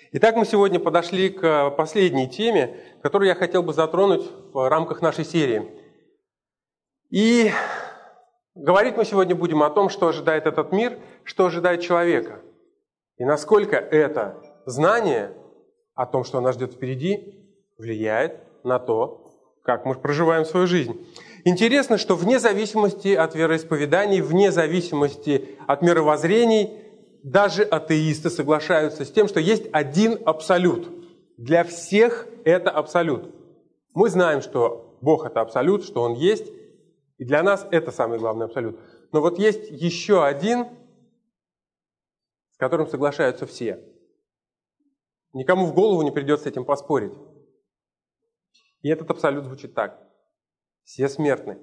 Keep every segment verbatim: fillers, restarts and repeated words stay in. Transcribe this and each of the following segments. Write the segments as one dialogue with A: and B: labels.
A: Итак, мы сегодня подошли к последней теме, которую я хотел бы затронуть в рамках нашей серии. И говорить мы сегодня будем о том, что ожидает этот мир, что ожидает человека. И насколько это знание о том, что нас ждет впереди, влияет на то, как мы проживаем свою жизнь. Интересно, что вне зависимости от вероисповеданий, вне зависимости от мировоззрений, даже атеисты соглашаются с тем, что есть один абсолют. Для всех это абсолют. Мы знаем, что Бог – это абсолют, что Он есть, и для нас это самый главный абсолют. Но вот есть еще один, с которым соглашаются все. Никому в голову не придет с этим поспорить. И этот абсолют звучит так. Все смертны.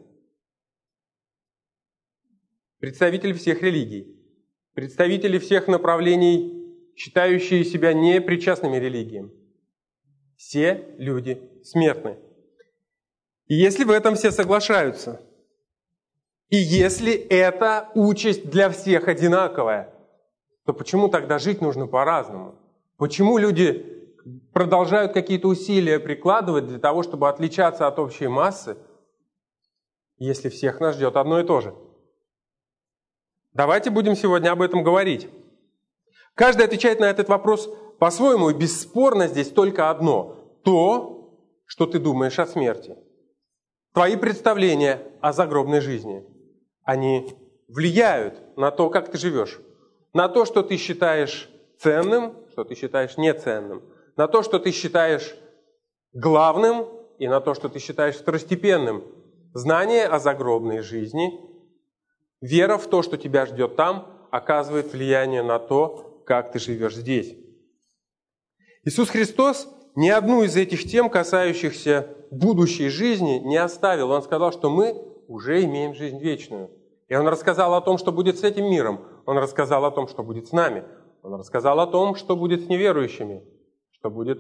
A: Представители всех религий. Представители всех направлений, считающие себя непричастными религиям. Все люди смертны. И если в этом все соглашаются, и если эта участь для всех одинаковая, то почему тогда жить нужно по-разному? Почему люди продолжают какие-то усилия прикладывать для того, чтобы отличаться от общей массы, если всех нас ждет одно и то же? Давайте будем сегодня об этом говорить. Каждый отвечает на этот вопрос по-своему, и бесспорно здесь только одно. То, что ты думаешь о смерти. Твои представления о загробной жизни, они влияют на то, как ты живешь. На то, что ты считаешь ценным, что ты считаешь неценным. На то, что ты считаешь главным, и на то, что ты считаешь второстепенным. Знание о загробной жизни, вера в то, что тебя ждет там, оказывает влияние на то, как ты живешь здесь. Иисус Христос ни одну из этих тем, касающихся будущей жизни, не оставил. Он сказал, что мы уже имеем жизнь вечную. И Он рассказал о том, что будет с этим миром. Он рассказал о том, что будет с нами. Он рассказал о том, что будет с неверующими, что будет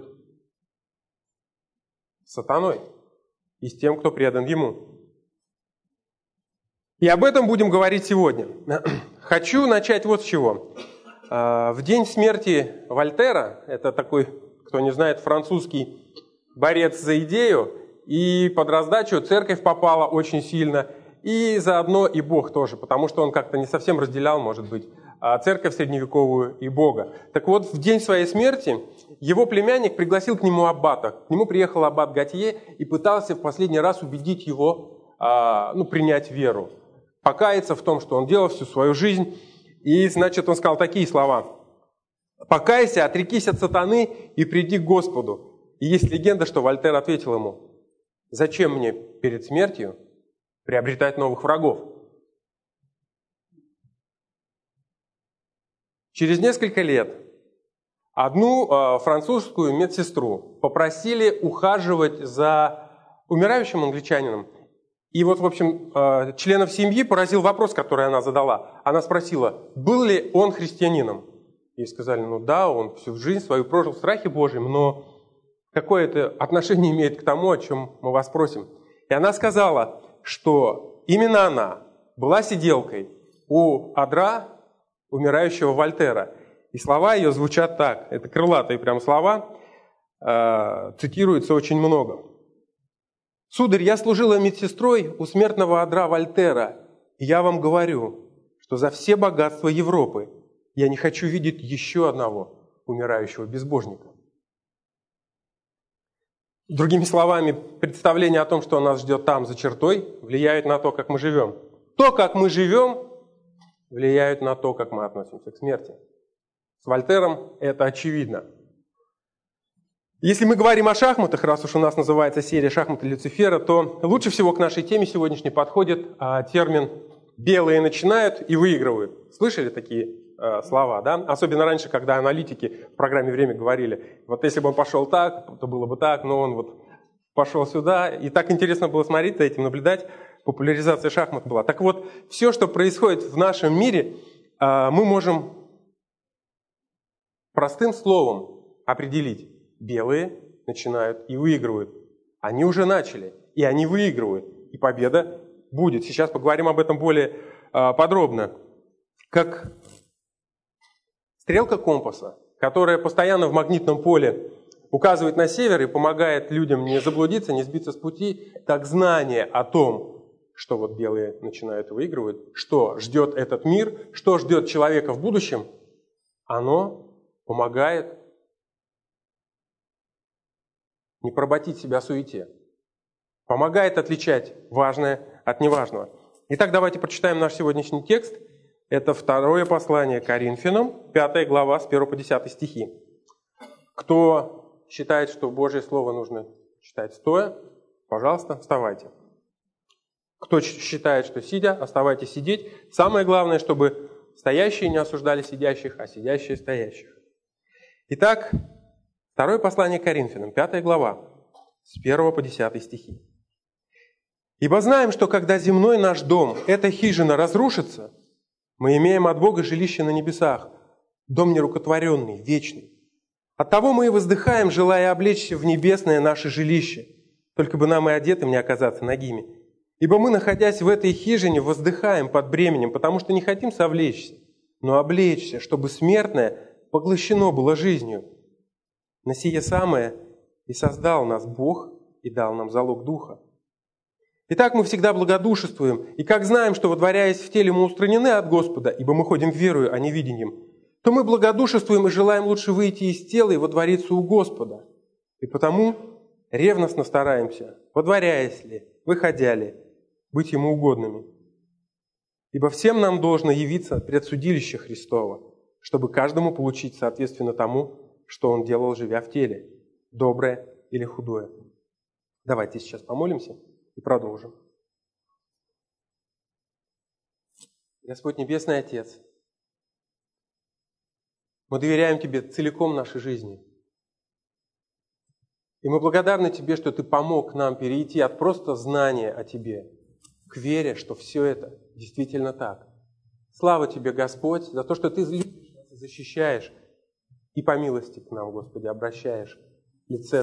A: с сатаной и с тем, кто предан Ему. И об этом будем говорить сегодня. Хочу начать вот с чего. В день смерти Вольтера, это такой, кто не знает, французский борец за идею, и под раздачу церковь попала очень сильно, и заодно и Бог тоже, потому что он как-то не совсем разделял, может быть, церковь средневековую и Бога. Так вот, в день своей смерти его племянник пригласил к нему аббата. К нему приехал аббат Готье и пытался в последний раз убедить его ну, принять веру. Покаяться в том, что он делал всю свою жизнь. И, значит, он сказал такие слова. «Покайся, отрекись от сатаны и приди к Господу». И есть легенда, что Вольтер ответил ему: «Зачем мне перед смертью приобретать новых врагов?» Через несколько лет одну э, французскую медсестру попросили ухаживать за умирающим англичанином. И вот, в общем, членов семьи поразил вопрос, который она задала. Она спросила, был ли он христианином. Ей сказали, ну да, он всю жизнь свою прожил в страхе Божьем, но какое это отношение имеет к тому, о чем мы вас просим? И она сказала, что именно она была сиделкой у адра умирающего Вольтера. И слова ее звучат так, это крылатые прям слова, цитируется очень много. «Сударь, я служила медсестрой у смертного адра Вольтера, и я вам говорю, что за все богатства Европы я не хочу видеть еще одного умирающего безбожника». Другими словами, представление о том, что нас ждет там, за чертой, влияет на то, как мы живем. То, как мы живем, влияет на то, как мы относимся к смерти. С Вольтером это очевидно. Если мы говорим о шахматах, раз уж у нас называется серия «Шахматы Люцифера», то лучше всего к нашей теме сегодняшней подходит а, термин «белые начинают и выигрывают». Слышали такие а, слова, да? Особенно раньше, когда аналитики в программе «Время» говорили, вот если бы он пошел так, то было бы так, но он вот пошел сюда. И так интересно было смотреть за этим, наблюдать. Популяризация шахмат была. Так вот, все, что происходит в нашем мире, а, мы можем простым словом определить. Белые начинают и выигрывают. Они уже начали, и они выигрывают. И победа будет. Сейчас поговорим об этом более э, подробно. Как стрелка компаса которая постоянно в магнитном поле указывает на север и помогает людям не заблудиться, не сбиться с пути, так знание о том, что вот белые начинают выигрывать, что ждет этот мир, что ждет человека в будущем, оно помогает не поработить себя в суете, помогает отличать важное от неважного. Итак, давайте прочитаем наш сегодняшний текст. Это второе послание Коринфянам, пятая глава, с первого по десятый стихи. Кто считает, что Божье Слово нужно читать стоя, пожалуйста, вставайте. Кто считает, что сидя, оставайтесь сидеть. Самое главное, чтобы стоящие не осуждали сидящих, а сидящие стоящих. Итак, второе послание Коринфянам, пятая глава, с первого по десятый стихи. «Ибо знаем, что когда земной наш дом, эта хижина, разрушится, мы имеем от Бога жилище на небесах, дом нерукотворенный, вечный. Оттого мы и воздыхаем, желая облечься в небесное наше жилище, только бы нам и одетым не оказаться нагими. Ибо мы, находясь в этой хижине, воздыхаем под бременем, потому что не хотим совлечься, но облечься, чтобы смертное поглощено было жизнью. На сие самое и создал нас Бог и дал нам залог Духа. Итак, мы всегда благодушествуем, и как знаем, что, водворяясь в теле, мы устранены от Господа, ибо мы ходим верою, а не видением, то мы благодушествуем и желаем лучше выйти из тела и водвориться у Господа. И потому ревностно стараемся, водворяясь ли, выходя ли, быть Ему угодными. Ибо всем нам должно явиться пред судилище Христово, чтобы каждому получить соответственно тому, что он делал, живя в теле, доброе или худое. Давайте сейчас помолимся и продолжим. Господь Небесный Отец, мы доверяем Тебе целиком нашей жизни. И мы благодарны Тебе, что Ты помог нам перейти от просто знания о Тебе к вере, что все это действительно так. Слава Тебе, Господь, за то, что Ты защищаешь и по милости к нам, Господи, обращаешь лице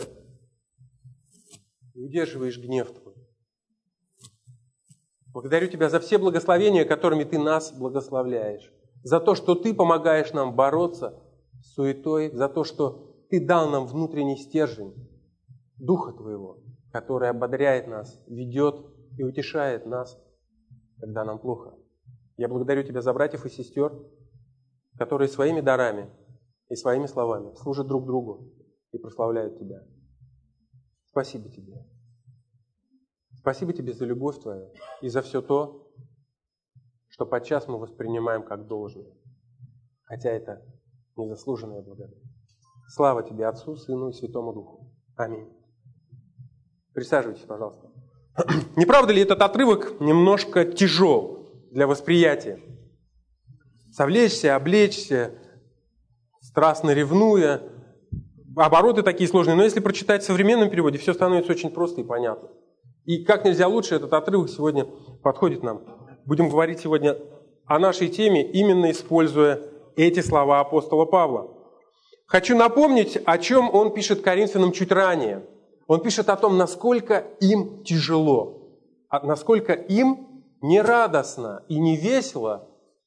A: и удерживаешь гнев Твой. Благодарю Тебя за все благословения, которыми Ты нас благословляешь. За то, что Ты помогаешь нам бороться с суетой, за то, что Ты дал нам внутренний стержень Духа Твоего, который ободряет нас, ведет и утешает нас, когда нам плохо. Я благодарю Тебя за братьев и сестер, которые своими дарами и своими словами служат друг другу и прославляют Тебя. Спасибо Тебе. Спасибо Тебе за любовь Твою и за все то, что подчас мы воспринимаем как должное, хотя это незаслуженная благодать. Слава Тебе, Отцу, Сыну и Святому Духу. Аминь. Присаживайтесь, пожалуйста. Не правда ли этот отрывок немножко тяжел для восприятия? Совлечься, облечься, страстно ревнуя. Обороты такие сложные, но если прочитать в современном переводе, все становится очень просто и понятно. И как нельзя лучше этот отрывок сегодня подходит нам. Будем говорить сегодня о нашей теме, именно используя эти слова апостола Павла. Хочу напомнить, о чем он пишет Коринфянам чуть ранее. Он пишет о том, насколько им тяжело, насколько им не радостно и не весело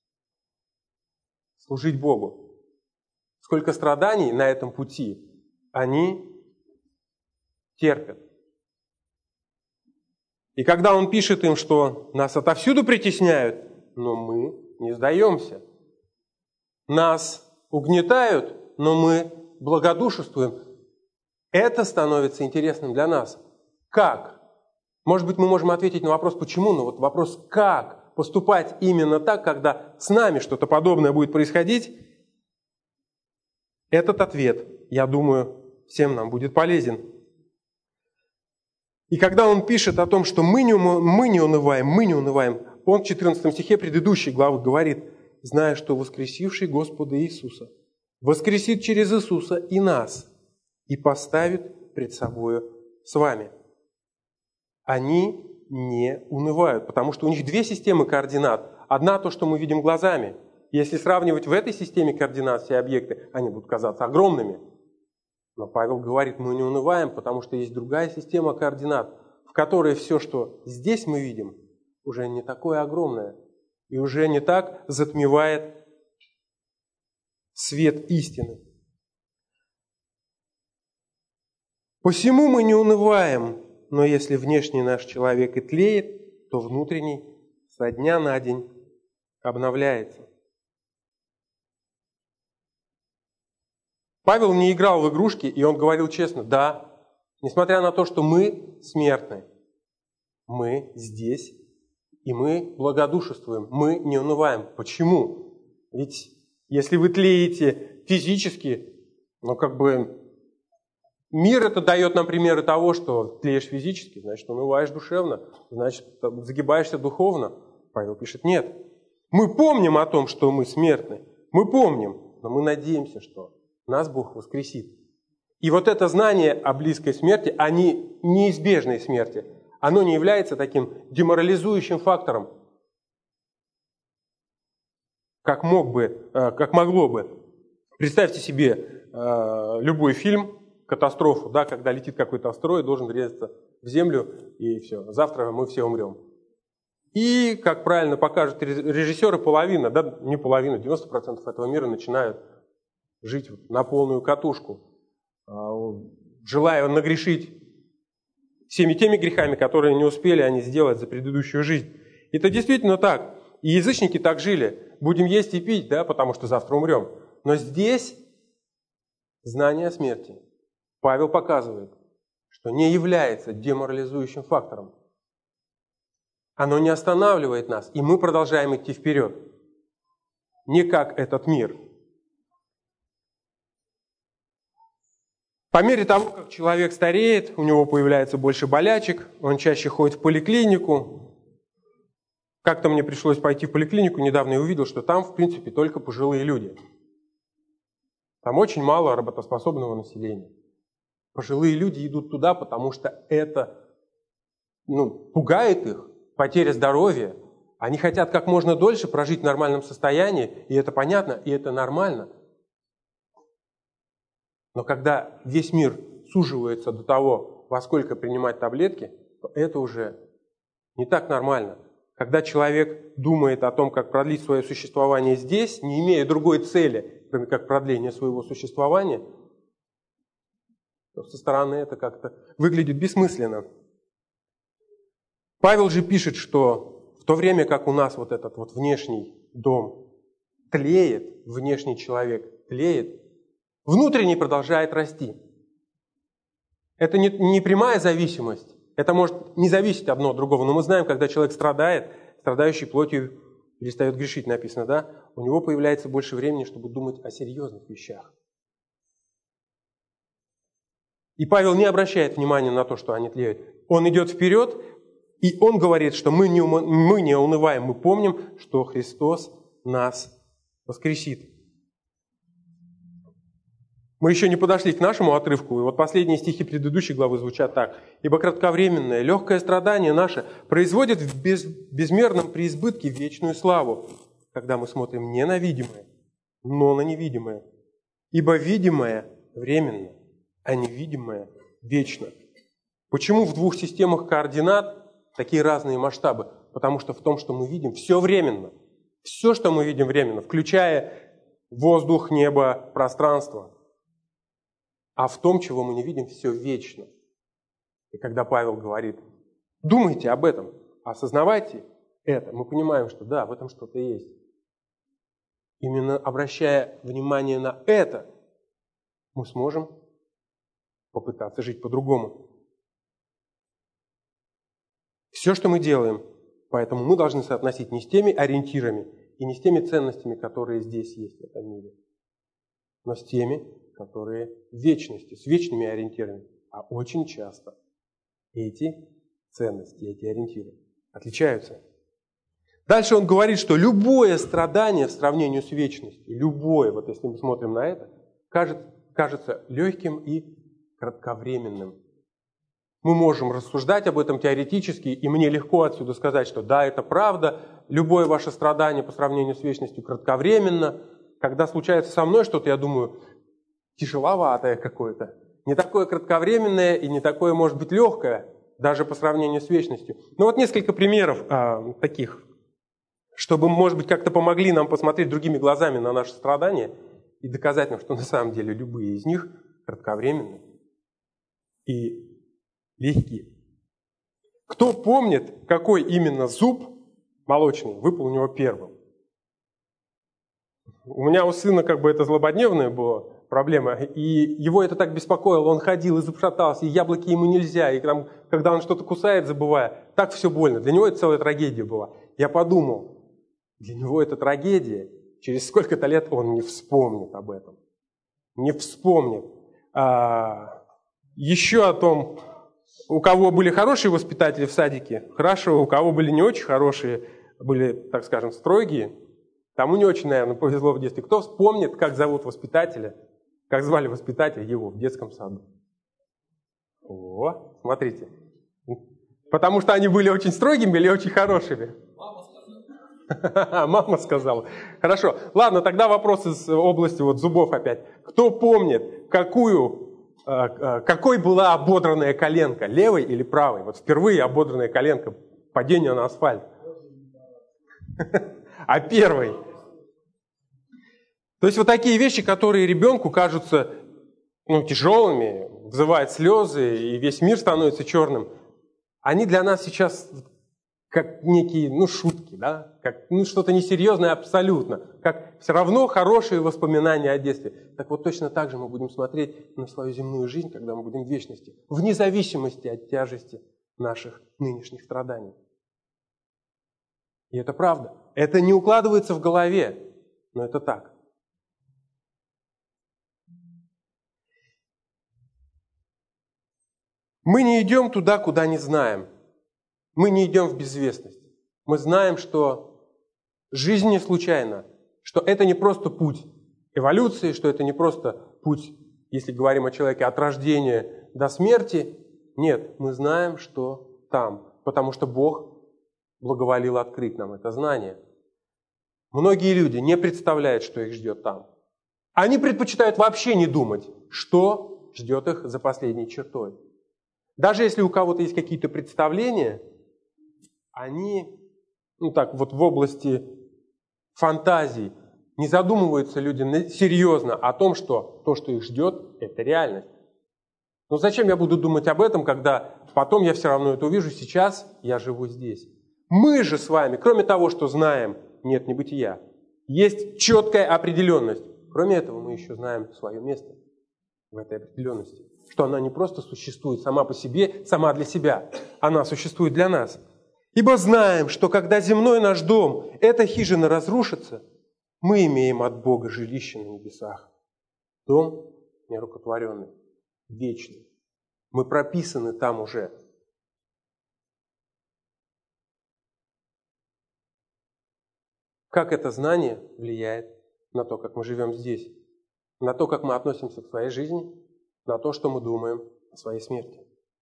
A: служить Богу. Сколько страданий на этом пути они терпят. И когда он пишет им, что нас отовсюду притесняют, но мы не сдаемся. Нас угнетают, но мы благодушествуем. Это становится интересным для нас. Как? Может быть, мы можем ответить на вопрос, почему, но вот вопрос, как поступать именно так, когда с нами что-то подобное будет происходить, этот ответ, я думаю, всем нам будет полезен. И когда он пишет о том, что мы не, мы не унываем, мы не унываем, он в четырнадцатом стихе предыдущей главы говорит, зная, что воскресивший Господа Иисуса воскресит через Иисуса и нас, и поставит пред собою с вами. Они не унывают, потому что у них две системы координат. Одна то, что мы видим глазами. Если сравнивать в этой системе координат все объекты, они будут казаться огромными. Но Павел говорит, мы не унываем, потому что есть другая система координат, в которой все, что здесь мы видим, уже не такое огромное и уже не так затмевает свет истины. Посему мы не унываем, но если внешний наш человек и тлеет, то внутренний со дня на день обновляется. Павел не играл в игрушки, и он говорил честно: да, несмотря на то, что мы смертны, мы здесь, и мы благодушествуем, мы не унываем. Почему? Ведь если вы тлеете физически, ну как бы мир это дает нам примеры того, что тлеешь физически, значит унываешь душевно, значит загибаешься духовно. Павел пишет: нет, мы помним о том, что мы смертны, мы помним, но мы надеемся, что нас Бог воскресит. И вот это знание о близкой смерти, о неизбежной смерти, оно не является таким деморализующим фактором, как мог бы, как могло бы. Представьте себе любой фильм, катастрофу, да, когда летит какой-то астероид, должен врезаться в Землю, и все, завтра мы все умрем. И, как правильно покажут режиссеры, половина, да, не половина, девяносто процентов этого мира начинают жить на полную катушку, желая нагрешить всеми теми грехами, которые не успели они сделать за предыдущую жизнь. Это действительно так. И язычники так жили. Будем есть и пить, да, потому что завтра умрем. Но здесь знание о смерти. Павел показывает, что не является деморализующим фактором. Оно не останавливает нас, и мы продолжаем идти вперед. Не как этот мир. По мере того, как человек стареет, у него появляется больше болячек, он чаще ходит в поликлинику. Как-то мне пришлось пойти в поликлинику недавно и увидел, что там, в принципе, только пожилые люди. Там очень мало работоспособного населения. Пожилые люди идут туда, потому что это ну, пугает их, потеря здоровья. Они хотят как можно дольше прожить в нормальном состоянии, и это понятно, и это нормально. Но когда весь мир суживается до того, во сколько принимать таблетки, то это уже не так нормально. Когда человек думает о том, как продлить свое существование здесь, не имея другой цели, кроме как продления своего существования, то со стороны это как-то выглядит бессмысленно. Павел же пишет, что в то время как у нас вот этот вот внешний дом тлеет, внешний человек тлеет, внутренний продолжает расти. Это не, не прямая зависимость. Это может не зависеть одно от другого. Но мы знаем, когда человек страдает, страдающий плотью перестает грешить, написано, да? У него появляется больше времени, чтобы думать о серьезных вещах. И Павел не обращает внимания на то, что они тлеют. Он идет вперед, и он говорит, что мы не, мы не унываем, мы помним, что Христос нас воскресит. Мы еще не подошли к нашему отрывку, и вот последние стихи предыдущей главы звучат так. «Ибо кратковременное, легкое страдание наше производит в без, безмерном преизбытке вечную славу, когда мы смотрим не на видимое, но на невидимое. Ибо видимое временно, а невидимое вечно». Почему в двух системах координат такие разные масштабы? Потому что в том, что мы видим, все временно. Все, что мы видим, временно, включая воздух, небо, пространство. А в том, чего мы не видим, все вечно. И когда Павел говорит, думайте об этом, осознавайте это, мы понимаем, что да, в этом что-то есть. Именно обращая внимание на это, мы сможем попытаться жить по-другому. Все, что мы делаем, поэтому мы должны соотносить не с теми ориентирами и не с теми ценностями, которые здесь есть в этом мире, но с теми, которые в вечности, с вечными ориентирами. А очень часто эти ценности, эти ориентиры отличаются. Дальше он говорит, что любое страдание в сравнении с вечностью, любое, вот если мы смотрим на это, кажется, кажется легким и кратковременным. Мы можем рассуждать об этом теоретически, и мне легко отсюда сказать, что да, это правда, любое ваше страдание по сравнению с вечностью кратковременно. Когда случается со мной что-то, я думаю, тяжеловатое какое-то, не такое кратковременное и не такое, может быть, легкое, даже по сравнению с вечностью. Ну вот несколько примеров а, таких, чтобы, может быть, как-то помогли нам посмотреть другими глазами на наши страдания и доказать нам, что на самом деле любые из них кратковременны. и легки. Кто помнит, какой именно зуб молочный выпал у него первым? У меня у сына как бы это злободневная была проблема, и его это так беспокоило, он ходил и зашатался, и яблоки ему нельзя, и там, когда он что-то кусает, забывая, так все больно. Для него это целая трагедия была. Я подумал, для него это трагедия, через сколько-то лет он не вспомнит об этом. Не вспомнит. А, еще о том, у кого были хорошие воспитатели в садике, хорошо, у кого были не очень хорошие, были, так скажем, строгие, тому не очень, наверное, повезло в детстве. Кто вспомнит, как зовут воспитателя, как звали воспитателя его в детском саду? О, смотрите. Потому что они были очень строгими или очень хорошими?
B: Мама сказала.
A: Мама сказала. Хорошо. Ладно, тогда вопрос из области вот зубов опять. Кто помнит, какую, какой была ободранная коленка, левой или правой? Вот впервые ободранная коленка, падение на асфальт. А первой? То есть вот такие вещи, которые ребенку кажутся ну, тяжелыми, вызывают слезы, и весь мир становится черным, они для нас сейчас как некие ну, шутки, да? Как ну, что-то несерьезное абсолютно, как все равно хорошие воспоминания о детстве. Так вот точно так же мы будем смотреть на свою земную жизнь, когда мы будем в вечности, вне зависимости от тяжести наших нынешних страданий. И это правда. Это не укладывается в голове, но это так. Мы не идем туда, куда не знаем. Мы не идем в безвестность. Мы знаем, что жизнь не случайна, что это не просто путь эволюции, что это не просто путь, если говорим о человеке, от рождения до смерти. Нет, мы знаем, что там, потому что Бог благоволил открыть нам это знание. Многие люди не представляют, что их ждет там. Они предпочитают вообще не думать, что ждет их за последней чертой. Даже если у кого-то есть какие-то представления, они, ну так, вот в области фантазий, не задумываются люди серьезно о том, что то, что их ждет, это реальность. Но зачем я буду думать об этом, когда потом я все равно это увижу, сейчас я живу здесь. Мы же с вами, кроме того, что знаем, нет небытия, есть четкая определенность. Кроме этого, мы еще знаем свое место в этой определенности. Что она не просто существует сама по себе, сама для себя, она существует для нас. Ибо знаем, что когда земной наш дом, эта хижина разрушится, мы имеем от Бога жилище на небесах. Дом нерукотворенный, вечный. Мы прописаны там уже. Как это знание влияет на то, как мы живем здесь, на то, как мы относимся к своей жизни, на то, что мы думаем о своей смерти.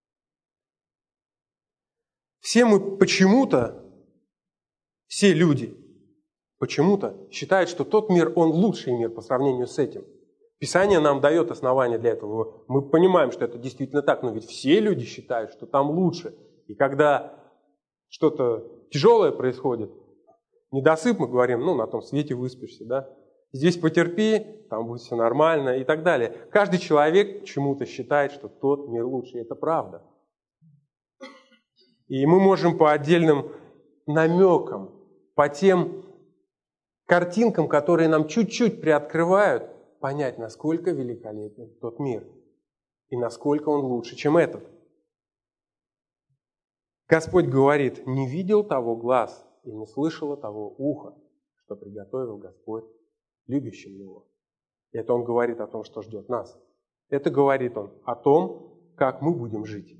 A: Все мы почему-то, все люди почему-то считают, что тот мир, он лучший мир по сравнению с этим. Писание нам дает основания для этого. Мы понимаем, что это действительно так, но ведь все люди считают, что там лучше. И когда что-то тяжелое происходит, недосып, мы говорим, ну, на том свете выспишься, да? Здесь потерпи, там будет все нормально и так далее. Каждый человек почему-то считает, что тот мир лучше, и это правда. И мы можем по отдельным намекам, по тем картинкам, которые нам чуть-чуть приоткрывают, понять, насколько великолепен тот мир и насколько он лучше, чем этот. Господь говорит, не видел того глаз и не слышало того уха, что приготовил Господь любящим Его. Это Он говорит о том, что ждет нас. Это говорит Он о том, как мы будем жить.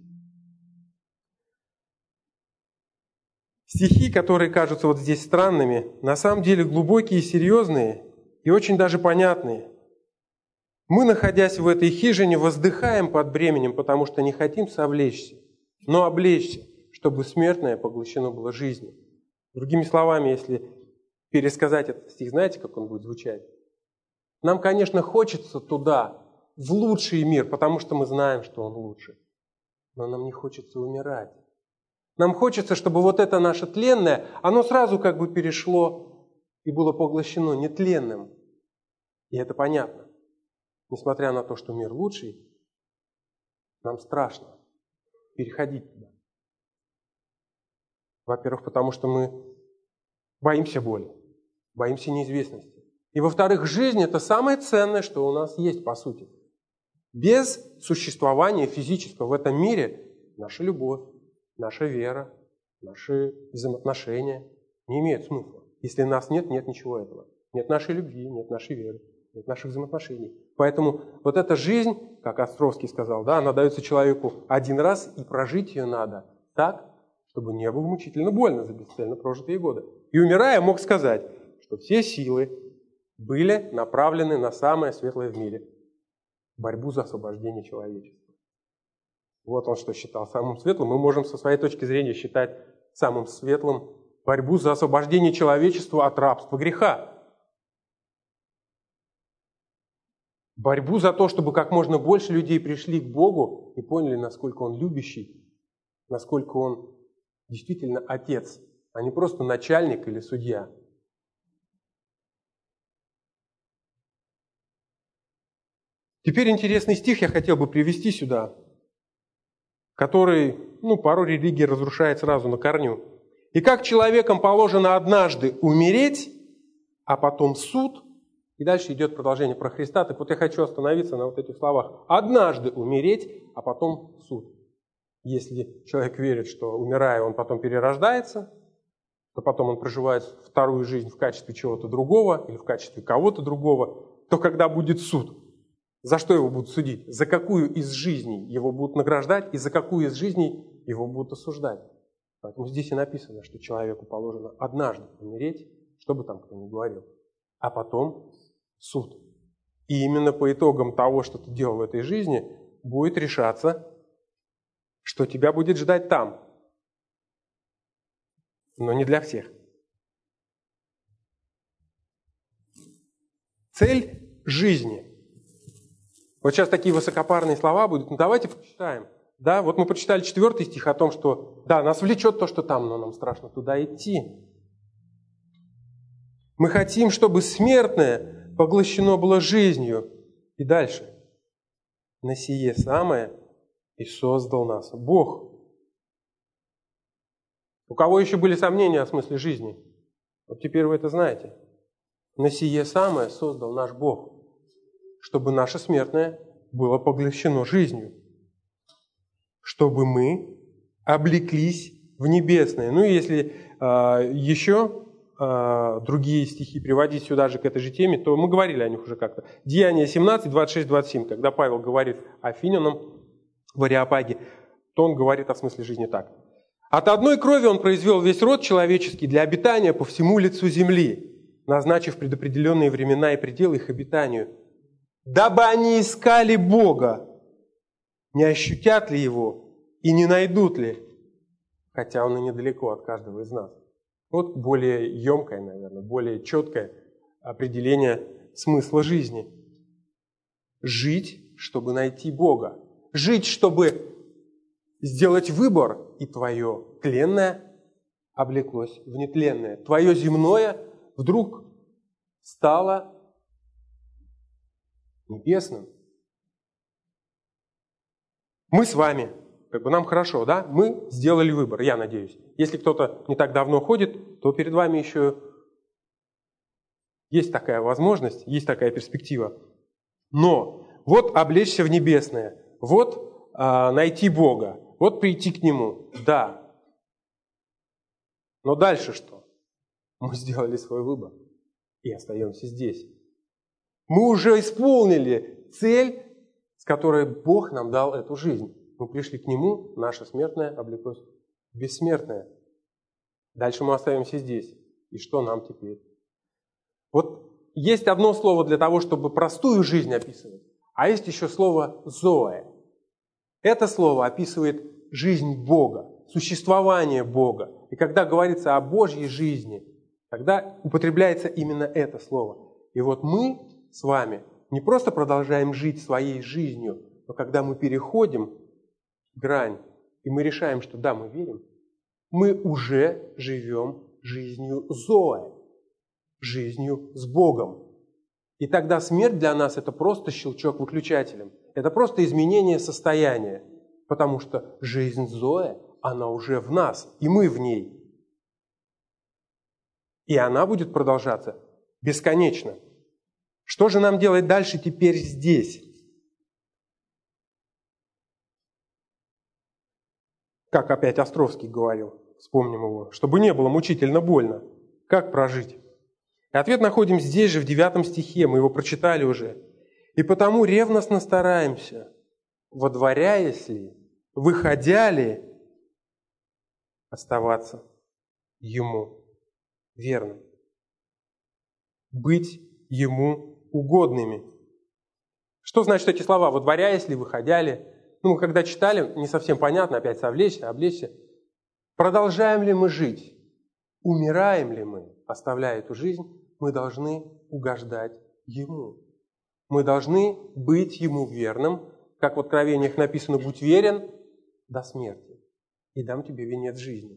A: Стихи, которые кажутся вот здесь странными, на самом деле глубокие и серьезные, и очень даже понятные. Мы, находясь в этой хижине, воздыхаем под бременем, потому что не хотим совлечься, но облечься, чтобы смертное поглощено было жизнью. Другими словами, если пересказать этот стих, знаете, как он будет звучать? Нам, конечно, хочется туда, в лучший мир, потому что мы знаем, что он лучше. Но нам не хочется умирать. Нам хочется, чтобы вот это наше тленное, оно сразу как бы перешло и было поглощено нетленным. И это понятно. Несмотря на то, что мир лучший, нам страшно переходить туда. Во-первых, потому что мы боимся боли, боимся неизвестности. И во-вторых, жизнь – это самое ценное, что у нас есть, по сути. Без существования физического в этом мире наша любовь, наша вера, наши взаимоотношения не имеют смысла. Если нас нет, нет ничего этого. Нет нашей любви, нет нашей веры, нет наших взаимоотношений. Поэтому вот эта жизнь, как Островский сказал, да, она дается человеку один раз, и прожить ее надо так, чтобы не было мучительно больно за бесцельно прожитые годы. И умирая, мог сказать, что все силы были направлены на самое светлое в мире – борьбу за освобождение человечества. Вот он что считал самым светлым. Мы можем со своей точки зрения считать самым светлым борьбу за освобождение человечества от рабства греха. Борьбу за то, чтобы как можно больше людей пришли к Богу и поняли, насколько Он любящий, насколько Он действительно Отец, а не просто начальник или судья. Теперь интересный стих я хотел бы привести сюда, который, ну, пару религий разрушает сразу на корню. «И как человеком положено однажды умереть, а потом суд». И дальше идет продолжение про Христа. Так вот я хочу остановиться на вот этих словах. «Однажды умереть, а потом суд». Если человек верит, что, умирая, он потом перерождается, то потом он проживает вторую жизнь в качестве чего-то другого или в качестве кого-то другого, то когда будет суд, за что его будут судить? За какую из жизней его будут награждать и за какую из жизней его будут осуждать? Поэтому здесь и написано, что человеку положено однажды умереть, что бы там кто ни говорил, а потом суд. И именно по итогам того, что ты делал в этой жизни, будет решаться, что тебя будет ждать там. Но не для всех. Цель жизни. Вот сейчас такие высокопарные слова будут. Ну давайте почитаем. Да, вот мы прочитали четвертый стих о том, что да, нас влечет то, что там, но нам страшно туда идти. Мы хотим, чтобы смертное поглощено было жизнью. И дальше. На сие самое и создал нас Бог. У кого еще были сомнения о смысле жизни? Вот теперь вы это знаете. На сие самое создал наш Бог, чтобы наше смертное было поглощено жизнью, чтобы мы облеклись в небесное. Ну и если э, еще э, другие стихи приводить сюда же к этой же теме, то мы говорили о них уже как-то. Деяния семнадцать, двадцать шесть, двадцать семь, когда Павел говорит Афинянам в Ареопаге, то он говорит о смысле жизни так. «От одной крови он произвел весь род человеческий для обитания по всему лицу земли, назначив предопределенные времена и пределы их обитанию, дабы они искали Бога, не ощутят ли Его и не найдут ли, хотя Он и недалеко от каждого из нас». Вот более емкое, наверное, более четкое определение смысла жизни. Жить, чтобы найти Бога. Жить, чтобы сделать выбор, и твое тленное облеклось в нетленное. Твое земное вдруг стало небесным. Мы с вами, как бы нам хорошо, да? Мы сделали выбор, я надеюсь. Если кто-то не так давно ходит, то перед вами еще есть такая возможность, есть такая перспектива. Но вот облечься в небесное, вот а, найти Бога, вот прийти к Нему, да. Но дальше что? Мы сделали свой выбор и остаемся здесь. Мы уже исполнили цель, с которой Бог нам дал эту жизнь. Мы пришли к Нему, наше смертное облеклось в бессмертное. Дальше мы остаемся здесь. И что нам теперь? Вот есть одно слово для того, чтобы простую жизнь описывать, а есть еще слово «зоэ». Это слово описывает жизнь Бога, существование Бога. И когда говорится о Божьей жизни, тогда употребляется именно это слово. И вот мы с вами не просто продолжаем жить своей жизнью, но когда мы переходим грань, и мы решаем, что да, мы верим, мы уже живем жизнью Зоэ, жизнью с Богом. И тогда смерть для нас – это просто щелчок выключателем. Это просто изменение состояния. потому что жизнь Зоэ, она уже в нас, и мы в ней. И она будет продолжаться бесконечно. Что же нам делать дальше теперь здесь? Как опять Островский говорил, вспомним его, чтобы не было мучительно больно. Как прожить? И ответ находим здесь же, в девятом стихе, мы его прочитали уже. «И потому ревностно стараемся, водворяясь ли, выходя ли, оставаться Ему верным, быть Ему угодными». Что значит эти слова? «Водворяясь ли, выходя ли»? Ну, мы когда читали, не совсем понятно, опять совлечься, облечься. Продолжаем ли мы жить? Умираем ли мы, оставляя эту жизнь? Мы должны угождать Ему. Мы должны быть Ему верным. Как в Откровениях написано: «Будь верен до смерти, и дам тебе венец жизни».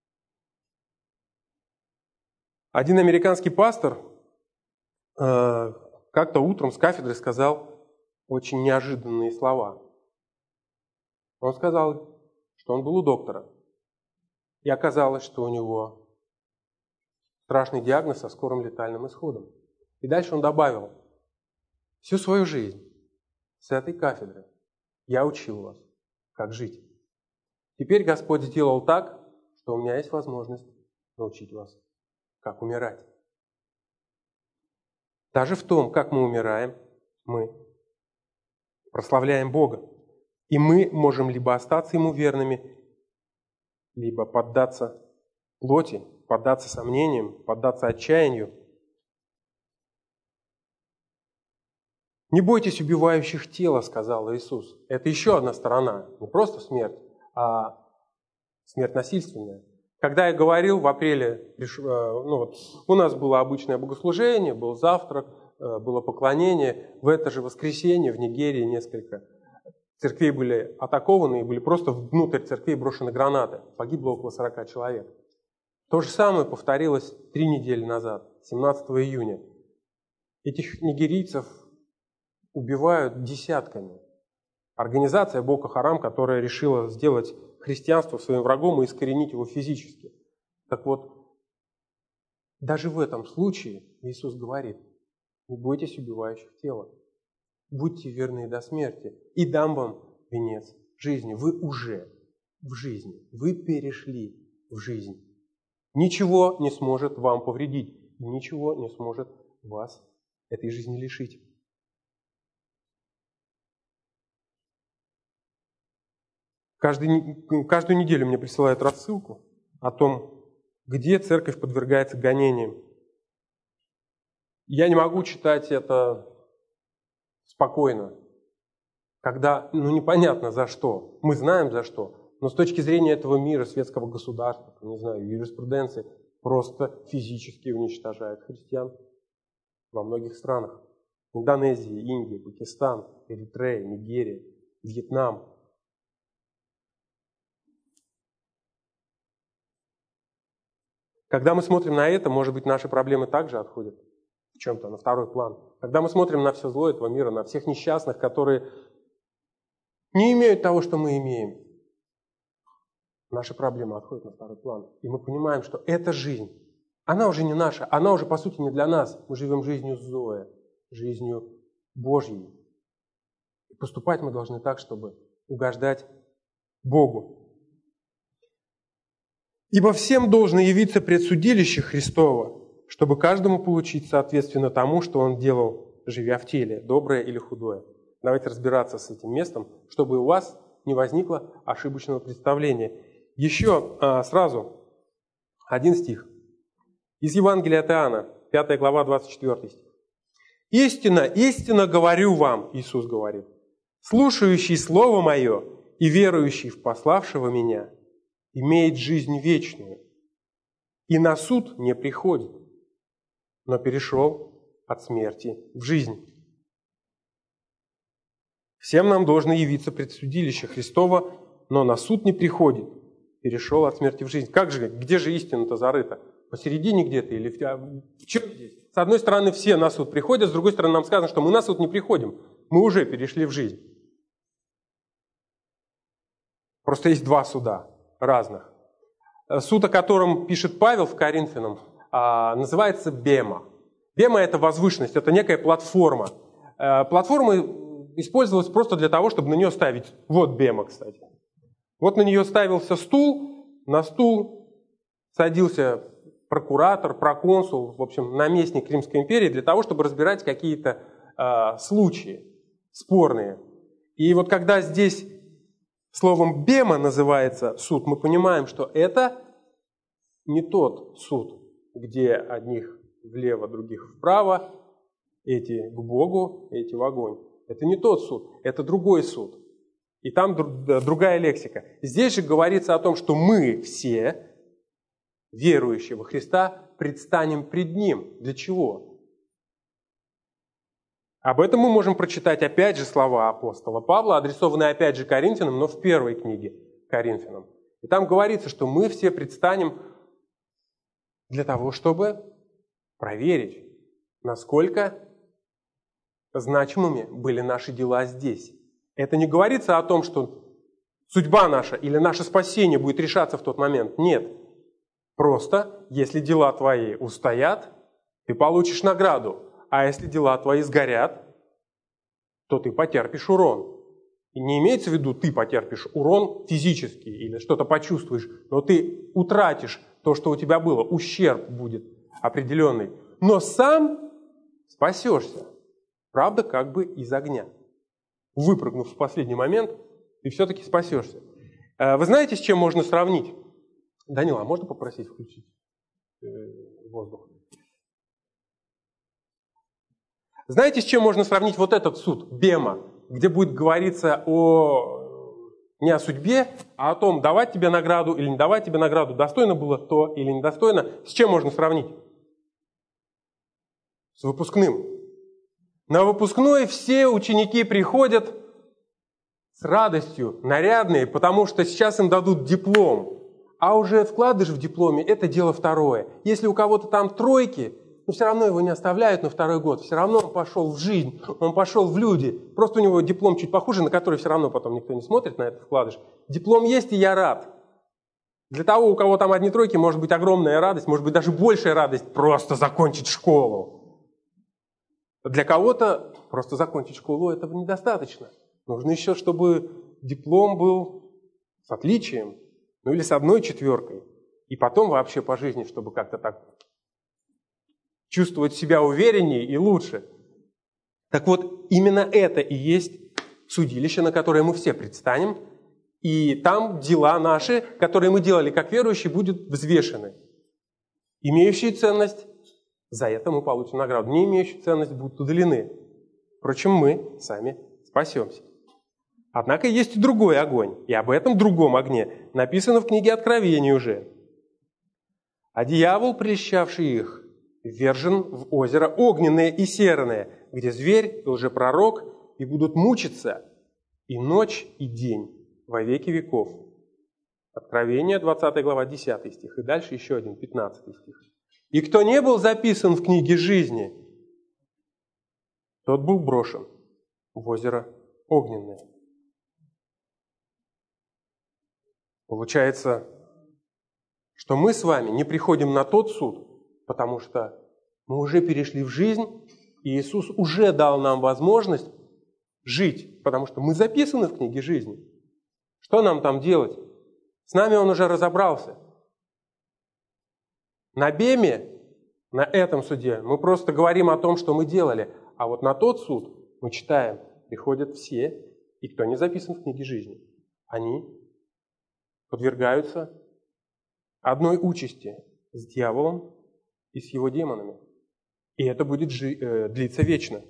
A: Один американский пастор э, как-то утром с кафедры сказал очень неожиданные слова. Он сказал, что он был у доктора, и оказалось, что у него страшный диагноз со скорым летальным исходом. И дальше он добавил: всю свою жизнь с этой кафедры я учил вас, как жить. Теперь Господь сделал так, что у меня есть возможность научить вас, как умирать. Даже в том, как мы умираем, мы прославляем Бога. И мы можем либо остаться Ему верными, либо поддаться плоти, поддаться сомнениям, поддаться отчаянию. «Не бойтесь убивающих тела», — сказал Иисус. Это еще одна сторона, не просто смерть, а смерть насильственная. Когда я говорил в апреле, ну вот, у нас было обычное богослужение, был завтрак, было поклонение. В это же воскресенье в Нигерии несколько церквей были атакованы, и были просто внутрь церквей брошены гранаты. Погибло около сорока человек. То же самое повторилось три недели назад, семнадцатого июня. Этих нигерийцев убивают десятками. Организация Боко Харам, которая решила сделать христианство своим врагом и искоренить его физически. Так вот, даже в этом случае Иисус говорит: не бойтесь убивающих тела. Будьте верны до смерти, и дам вам венец жизни. Вы уже в жизни, вы перешли в жизнь. Ничего не сможет вам повредить, и ничего не сможет вас этой жизни лишить. Каждый, каждую неделю мне присылают рассылку о том, где церковь подвергается гонениям. Я не могу читать это спокойно, когда, ну, непонятно за что. Мы знаем за что, но с точки зрения этого мира, светского государства, не знаю, юриспруденции, просто физически уничтожают христиан во многих странах. Индонезия, Индия, Пакистан, Эритрея, Нигерия, Вьетнам. Когда мы смотрим на это, может быть, наши проблемы также отходят в чем-то на второй план. Когда мы смотрим на все зло этого мира, на всех несчастных, которые не имеют того, что мы имеем, наши проблемы отходят на второй план. И мы понимаем, что эта жизнь, она уже не наша, она уже, по сути, не для нас. Мы живем жизнью Зоэ, жизнью Божьей. И поступать мы должны так, чтобы угождать Богу. «Ибо всем должно явиться пред судилище Христово, чтобы каждому получить соответственно тому, что он делал, живя в теле, доброе или худое». Давайте разбираться с этим местом, чтобы у вас не возникло ошибочного представления. Еще а, сразу один стих. Из Евангелия от Иоанна, пятая глава, двадцать четвёртый стих. «Истинно, истинно говорю вам, Иисус говорит, слушающий Слово Мое и верующий в пославшего Меня имеет жизнь вечную, и на суд не приходит, но перешел от смерти в жизнь». Всем нам должно явиться пред судилище Христово, но на суд не приходит, перешел от смерти в жизнь. Как же, где же истина-то зарыта? Посередине где-то или в, в чем здесь? С одной стороны, все на суд приходят, с другой стороны, нам сказано, что мы на суд не приходим, мы уже перешли в жизнь. Просто есть два суда разных. Суд, о котором пишет Павел в Коринфянам, называется бема. Бема – это возвышенность, это некая платформа. Платформа использовалась просто для того, чтобы на нее ставить. Вот бема, кстати. Вот на нее ставился стул, на стул садился прокуратор, проконсул, в общем, наместник Римской империи для того, чтобы разбирать какие-то э, случаи спорные. И вот когда здесь словом бема называется суд, мы понимаем, что это не тот суд, где одних влево, других вправо, эти к Богу, эти в огонь. Это не тот суд, это другой суд. И там другая лексика. Здесь же говорится о том, что мы все, верующие во Христа, предстанем пред Ним. Для чего? Об этом мы можем прочитать опять же слова апостола Павла, адресованные опять же Коринфянам, но в первой книге Коринфянам. И там говорится, что мы все предстанем для того, чтобы проверить, насколько значимыми были наши дела здесь. Это не говорится о том, что судьба наша или наше спасение будет решаться в тот момент. Нет. Просто, если дела твои устоят, ты получишь награду. А если дела твои сгорят, то ты потерпишь урон. И не имеется в виду, ты потерпишь урон физический или что-то почувствуешь, но ты утратишь то, что у тебя было. Ущерб будет определенный. Но сам спасешься. Правда, как бы из огня. Выпрыгнув в последний момент, ты все-таки спасешься. Вы знаете, с чем можно сравнить? Данила, а можно попросить включить воздух? Знаете, с чем можно сравнить вот этот суд, бема, где будет говориться о, не о судьбе, а о том, давать тебе награду или не давать тебе награду, достойно было то или недостойно? С чем можно сравнить? С выпускным. На выпускной все ученики приходят с радостью, нарядные, потому что сейчас им дадут диплом. А уже вкладыш в дипломе – это дело второе. Если у кого-то там тройки, но все равно его не оставляют на второй год. Все равно он пошел в жизнь, он пошел в люди. Просто у него диплом чуть похуже, на который все равно потом никто не смотрит, на этот вкладыш. Диплом есть, и я рад. Для того, у кого там одни тройки, может быть огромная радость, может быть даже большая радость просто закончить школу. Для кого-то просто закончить школу этого недостаточно. Нужно еще, чтобы диплом был с отличием, ну или с одной четверкой. И потом вообще по жизни, чтобы как-то так чувствовать себя увереннее и лучше. Так вот, именно это и есть судилище, на которое мы все предстанем. И там дела наши, которые мы делали как верующие, будут взвешены. Имеющие ценность, за это мы получим награду. Не имеющие ценность, будут удалены. Впрочем, мы сами спасемся. Однако есть и другой огонь. И об этом другом огне написано в книге Откровения уже. «А дьявол, прельщавший их, ввержен в озеро огненное и серное, где зверь и лжепророк и будут мучиться и ночь, и день во веки веков». Откровение, двадцатая глава, десятый стих. И дальше еще один, пятнадцатый стих. «И кто не был записан в книге жизни, тот был брошен в озеро огненное». Получается, что мы с вами не приходим на тот суд, потому что мы уже перешли в жизнь, и Иисус уже дал нам возможность жить, потому что мы записаны в книге жизни. Что нам там делать? С нами Он уже разобрался. На беме, на этом суде, мы просто говорим о том, что мы делали, а вот на тот суд мы читаем, приходят все, и кто не записан в книге жизни, они подвергаются одной участи с дьяволом и с его демонами. И это будет жи- э, длиться вечно.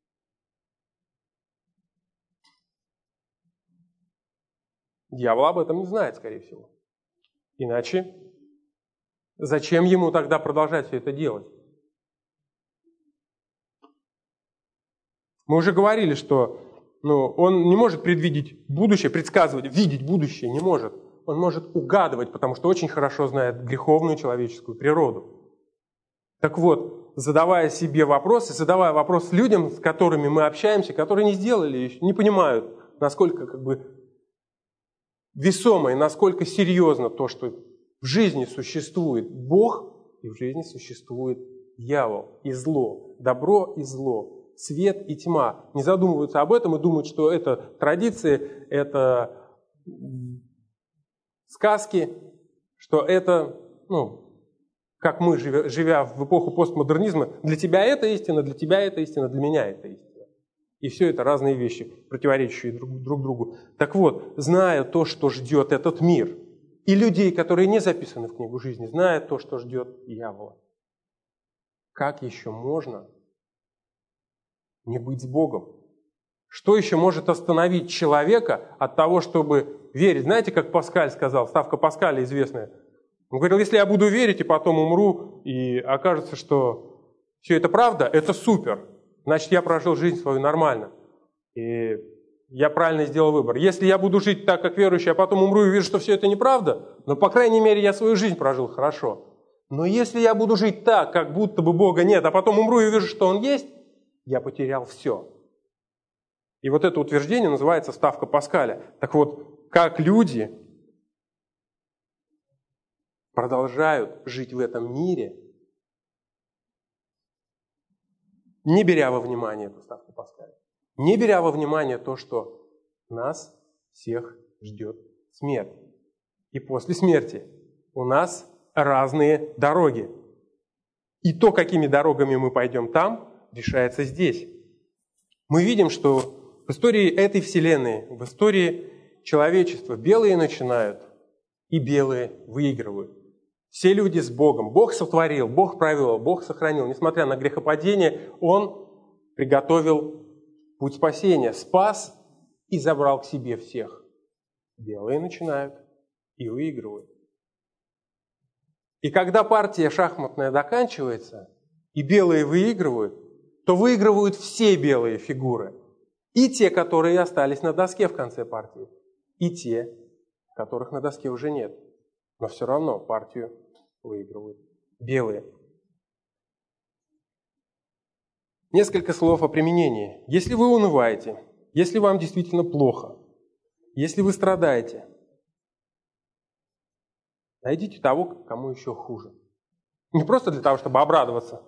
A: Дьявол об этом не знает, скорее всего. Иначе зачем ему тогда продолжать все это делать? Мы уже говорили, что ну, он не может предвидеть будущее, предсказывать, видеть будущее не может. Он может угадывать, потому что очень хорошо знает греховную человеческую природу. Так вот, задавая себе вопросы, задавая вопрос людям, с которыми мы общаемся, которые не сделали еще, не понимают, насколько как бы весомо и насколько серьезно то, что в жизни существует Бог, и в жизни существует дьявол и зло, добро и зло, свет и тьма. Не задумываются об этом и думают, что это традиции, это сказки, что это, ну, как мы, живя, живя в эпоху постмодернизма, для тебя это истина, для тебя это истина, для меня это истина. И все это разные вещи, противоречащие друг, друг другу. Так вот, зная то, что ждет этот мир, и людей, которые не записаны в книгу жизни, зная то, что ждет дьявола, как еще можно не быть с Богом? Что еще может остановить человека от того, чтобы верить? Знаете, как Паскаль сказал, ставка Паскаля известная. Он говорил, если я буду верить и потом умру, и окажется, что все это правда, это супер. Значит, я прожил жизнь свою нормально. И я правильно сделал выбор. Если я буду жить так, как верующий, а потом умру и вижу, что все это неправда, но, по крайней мере, я свою жизнь прожил хорошо. Но если я буду жить так, как будто бы Бога нет, а потом умру и увижу, что Он есть, я потерял все. И вот это утверждение называется ставка Паскаля. Так вот, как люди продолжают жить в этом мире, не беря во внимание эту ставку Паскаля, не беря во внимание то, что нас всех ждет смерть. И после смерти у нас разные дороги. И то, какими дорогами мы пойдем там, решается здесь. Мы видим, что в истории этой вселенной, в истории человечества белые начинают и белые выигрывают. Все люди с Богом. Бог сотворил, Бог провел, Бог сохранил. Несмотря на грехопадение, Он приготовил путь спасения, спас и забрал к себе всех. Белые начинают и выигрывают. И когда партия шахматная заканчивается, и белые выигрывают, то выигрывают все белые фигуры. И те, которые остались на доске в конце партии, и те, которых на доске уже нет. Но все равно партию выигрывают белые. Несколько слов о применении. Если вы унываете, если вам действительно плохо, если вы страдаете, найдите того, кому еще хуже. Не просто для того, чтобы обрадоваться,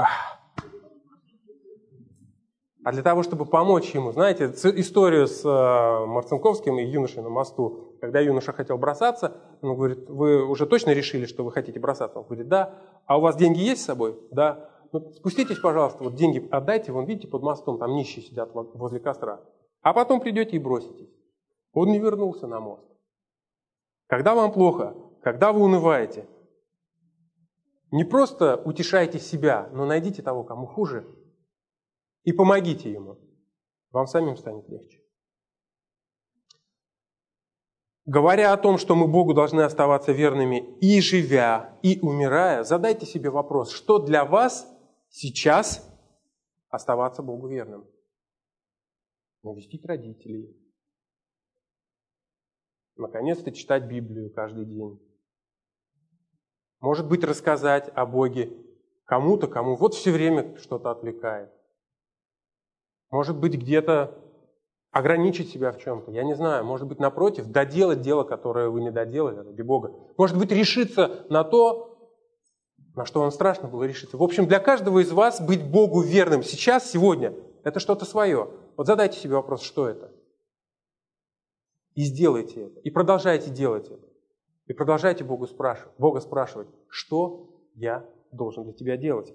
A: а для того, чтобы помочь ему. Знаете, историю с Марцинковским и юношей на мосту. Когда юноша хотел бросаться, он говорит, вы уже точно решили, что вы хотите бросаться? Он говорит, да. А у вас деньги есть с собой? Да. Ну, спуститесь, пожалуйста, вот деньги отдайте, вон, видите, под мостом, там нищие сидят возле костра. А потом придете и броситесь. Он не вернулся на мост. Когда вам плохо, когда вы унываете, не просто утешайте себя, но найдите того, кому хуже, и помогите ему. Вам самим станет легче. Говоря о том, что мы Богу должны оставаться верными и живя, и умирая, задайте себе вопрос, что для вас сейчас оставаться Богу верным? Навестить родителей. Наконец-то читать Библию каждый день. Может быть, рассказать о Боге кому-то, кому вот все время что-то отвлекает. Может быть, где-то ограничить себя в чем-то, я не знаю. Может быть, напротив, доделать дело, которое вы не доделали ради Бога. Может быть, решиться на то, на что вам страшно было решиться. В общем, для каждого из вас быть Богу верным сейчас, сегодня, это что-то свое. Вот задайте себе вопрос, что это? И сделайте это. И продолжайте делать это. И продолжайте Богу спрашивать, Бога спрашивать, что я должен для тебя делать?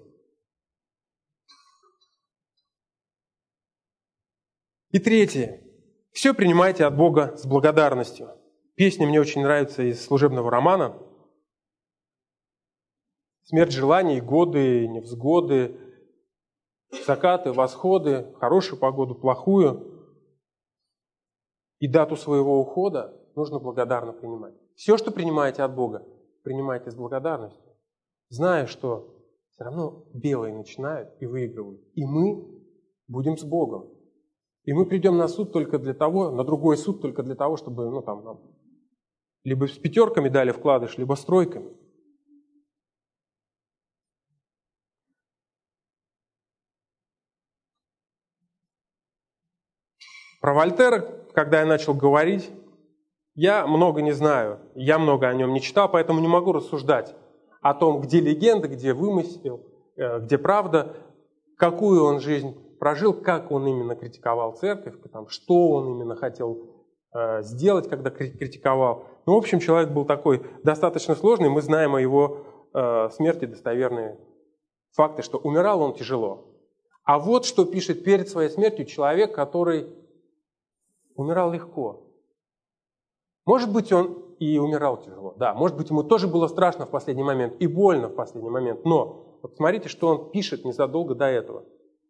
A: И третье. Все принимайте от Бога с благодарностью. Песня мне очень нравится из служебного романа. Смерть желаний, годы, невзгоды, закаты, восходы, хорошую погоду, плохую. И дату своего ухода нужно благодарно принимать. Все, что принимаете от Бога, принимайте с благодарностью, зная, что все равно белые начинают и выигрывают. И мы будем с Богом. И мы придем на суд только для того, на другой суд только для того, чтобы, ну там, нам либо с пятерками дали вкладыш, либо с тройками. Про Вольтера, когда я начал говорить, Я много не знаю, я много о нем не читал, поэтому не могу рассуждать о том, где легенда, где вымысел, где правда, какую он жизнь прожил, как он именно критиковал церковь, там, что он именно хотел э, сделать, когда критиковал. Ну, в общем, человек был такой достаточно сложный, мы знаем о его э, смерти достоверные факты, что умирал он тяжело. А вот что пишет перед своей смертью человек, который умирал легко. Может быть, он и умирал тяжело, да, может быть, ему тоже было страшно в последний момент и больно в последний момент, но вот смотрите, что он пишет незадолго до этого.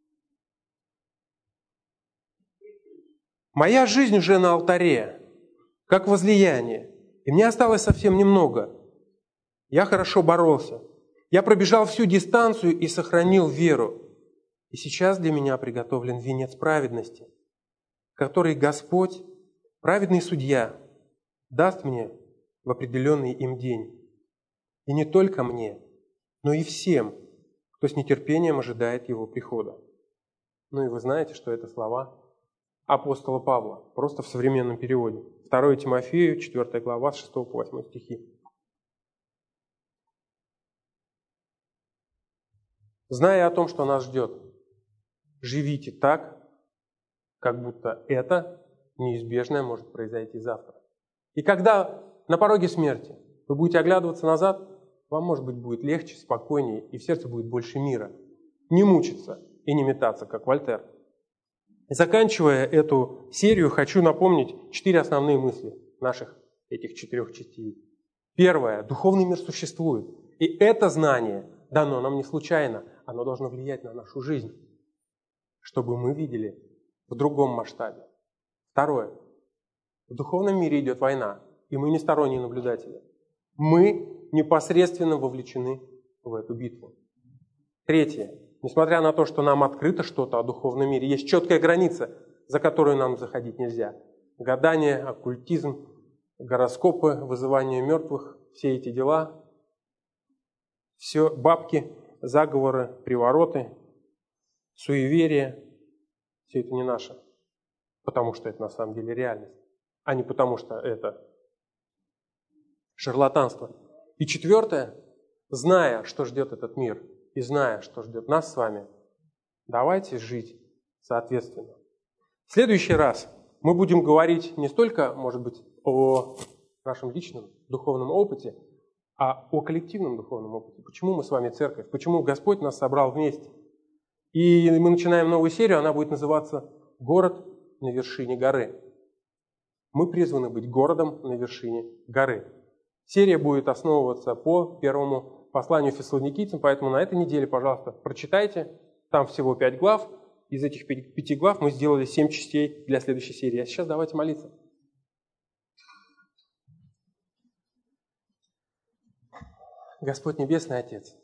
A: «Моя жизнь уже на алтаре, как возлияние, и мне осталось совсем немного. Я хорошо боролся, я пробежал всю дистанцию и сохранил веру. И сейчас для меня приготовлен венец праведности, который Господь, праведный судья, даст мне в определенный им день. И не только мне, но и всем, кто с нетерпением ожидает его прихода». Ну и вы знаете, что это слова апостола Павла, просто в современном переводе. второе Тимофею, четвёртая глава, с шестого по восьмой стихи. Зная о том, что нас ждет, живите так, как будто это неизбежное может произойти завтра. И когда на пороге смерти вы будете оглядываться назад, вам, может быть, будет легче, спокойнее, и в сердце будет больше мира. Не мучиться и не метаться, как Вольтер. И заканчивая эту серию, хочу напомнить четыре основные мысли наших этих четырех частей. Первое. Духовный мир существует. И это знание дано нам не случайно. Оно должно влиять на нашу жизнь, чтобы мы видели в другом масштабе. Второе. В духовном мире идет война, и мы не сторонние наблюдатели. Мы непосредственно вовлечены в эту битву. Третье. Несмотря на то, что нам открыто что-то о духовном мире, есть четкая граница, за которую нам заходить нельзя. Гадание, оккультизм, гороскопы, вызывание мертвых, все эти дела, все бабки, заговоры, привороты, суеверия, все это не наше, потому что это на самом деле реальность, а не потому что это шарлатанство. И четвертое, зная, что ждет этот мир, и зная, что ждет нас с вами, давайте жить соответственно. В следующий раз мы будем говорить не столько, может быть, о нашем личном духовном опыте, а о коллективном духовном опыте. Почему мы с вами церковь? Почему Господь нас собрал вместе? И мы начинаем новую серию, она будет называться «Город на вершине горы». Мы призваны быть городом на вершине горы. Серия будет основываться по первому посланию фессалоникийцам, поэтому на этой неделе, пожалуйста, прочитайте. Там всего пять глав. Из этих пяти глав мы сделали семь частей для следующей серии. А сейчас давайте молиться. Господь Небесный Отец,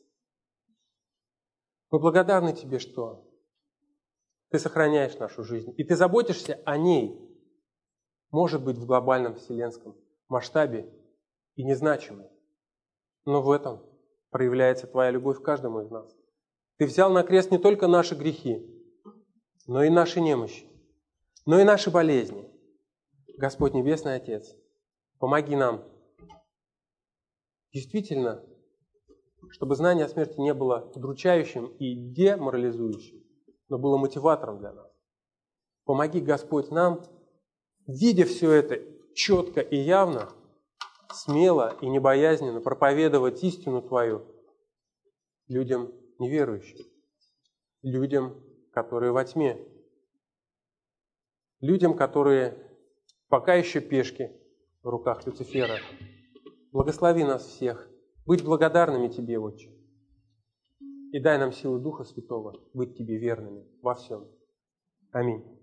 A: мы благодарны Тебе, что Ты сохраняешь нашу жизнь, и Ты заботишься о ней, может быть, в глобальном вселенском масштабе и незначимой. Но в этом проявляется Твоя любовь к каждому из нас. Ты взял на крест не только наши грехи, но и наши немощи, но и наши болезни. Господь Небесный Отец, помоги нам действительно, чтобы знание о смерти не было удручающим и деморализующим, но было мотиватором для нас. Помоги, Господь, нам, видя все это четко и явно, смело и небоязненно проповедовать истину Твою людям неверующим, людям, которые во тьме, людям, которые пока еще пешки в руках Люцифера. Благослови нас всех быть благодарными Тебе, Отче, и дай нам силу Духа Святого быть Тебе верными во всем. Аминь.